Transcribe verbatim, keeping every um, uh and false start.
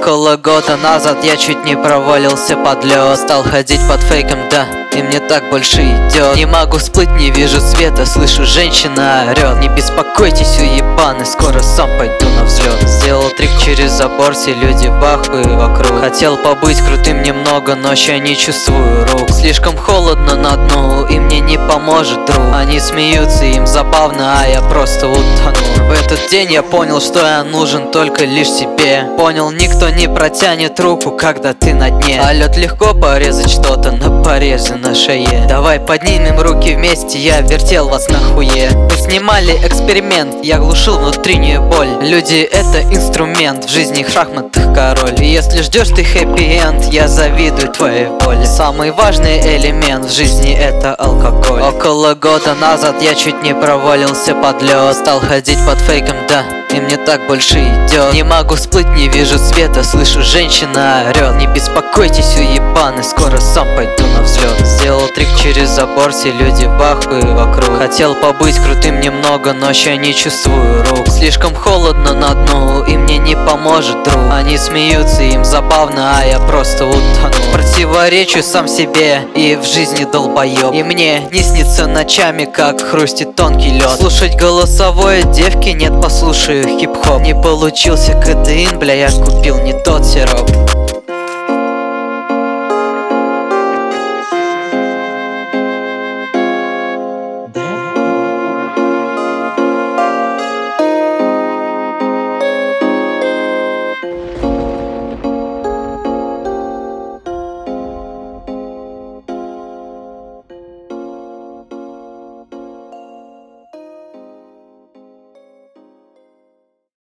Около года назад я чуть не провалился под лед. Стал ходить под фейком, да, и мне так больше идет. Не могу всплыть, не вижу света, слышу, женщина орет. Не беспокойтесь, уебаны, скоро сам пойду на взлет. Сделал трик через забор, все люди в ахуе вокруг. Хотел побыть крутым немного, но ща не чувствую рук. Слишком холодно на дну, и мне не поможет друг. Они смеются, им забавно, а я просто утонул. В этот день я понял, что я нужен только лишь себе. Понял, никто не протянет руку, когда ты на дне. А лед легко порезать что-то на порезе на шее. Давай поднимем руки вместе, я вертел вас на хуе. Мы снимали эксперимент, я глушил внутреннюю боль. Люди — это инструмент, в жизни шахматных король. И если ждешь ты хэппи-энд, я завидую твоей воле. Самый важный элемент в жизни — это алкоголь. Около года назад я чуть не провалился под лед. Стал ходить под фейком, да, и мне так больше идет. Не могу всплыть, не вижу света, слышу, женщина орет. Не беспокойтесь, уебаны, скоро сам пойду на взлет. Сделал трик через забор, все люди в ахуе вокруг. Хотел побыть крутым немного, но ща не чувствую рук. Слишком холодно на дну, и мне не поможет друг. Они смеются, им забавно, а я просто утонул. Противоречу сам себе и в жизни долбоеб. И мне не снится ночами, как хрустит тонкий лед. Слушать голосовое девки нет, послушаю хип-хоп. Не получился кадеин, бля, я купил не тот сироп.